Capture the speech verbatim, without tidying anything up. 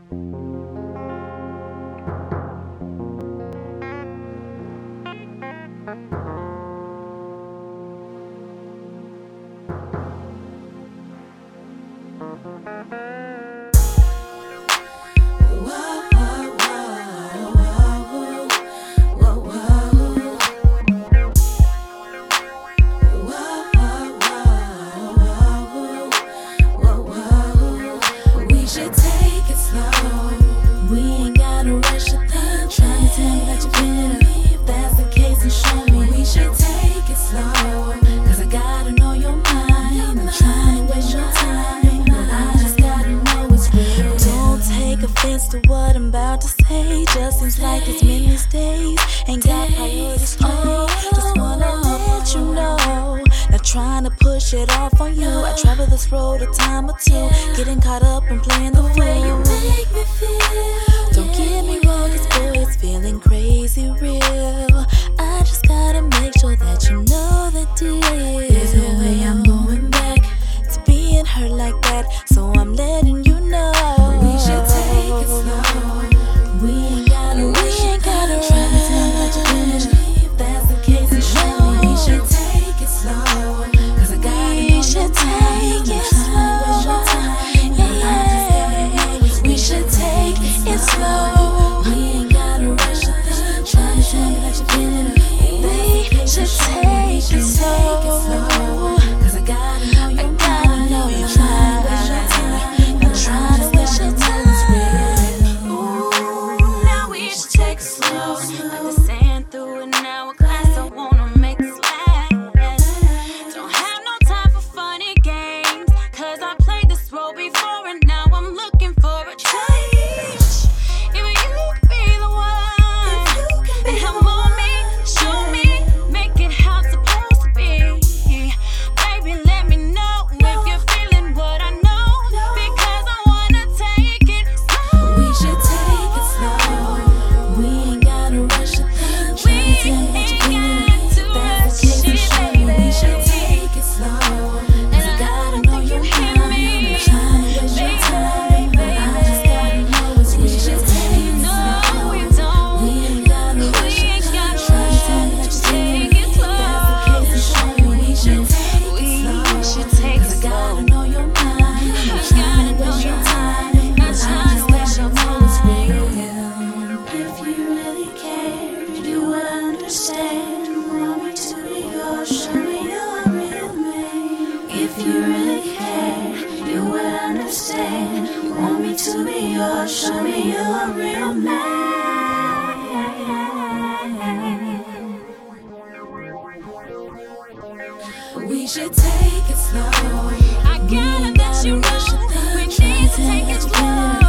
To what I'm about to say, just seems like it's many days. Ain't got priorities straight. Just wanna let you know, not trying to push it off on you. I travel this road a time or two, getting caught up in playing the way you make me feel. Don't get me wrong, it's boy, it's feeling crazy real. I just gotta make sure that you know the deal. There's no way I'm going back to being hurt like that, so I'm letting you know. We should take it slow. We ain't gotta, we ain't gotta try to tell me that you're finished. If that's the case, then show me. We should take it slow, cause I gotta know. We should take it slow. Yeah, we should take it slow. We ain't gotta rush a thing. Try to tell me that you're finished. We should take it slow, cause I gotta know your mind. I gotta know your mind. I'm trying to waste your time. Understand through an hourglass, I wanna make this last. Don't have no time for funny games, cause I played this role before and now I'm looking for a change. If you could be the one, then come on me, show me, make it how it's supposed to be. Baby, let me know if you're feeling what I know, because I wanna take it slow. We should take it slow. We ain't gotta rush a thing. Try to tell me that you're feeling it. That's the case, then show me. We should take it slow, cause I gotta know your mind. I'm trying to waste your time, but I just gotta know it's real. We should take it slow. We ain't gotta rush a thing. Try to tell me that you're feeling it. That's the case, then show me. We should take it slow, cause I gotta know your mind. I'm trying to waste your time, but I just gotta know it's real. If you really care, you would understand. Want me to be yours, show me you're a real man. If you really care, you would understand. Want me to be yours, show me you're a real man. We should take it slow. I gotta let you know, we need to take it slow.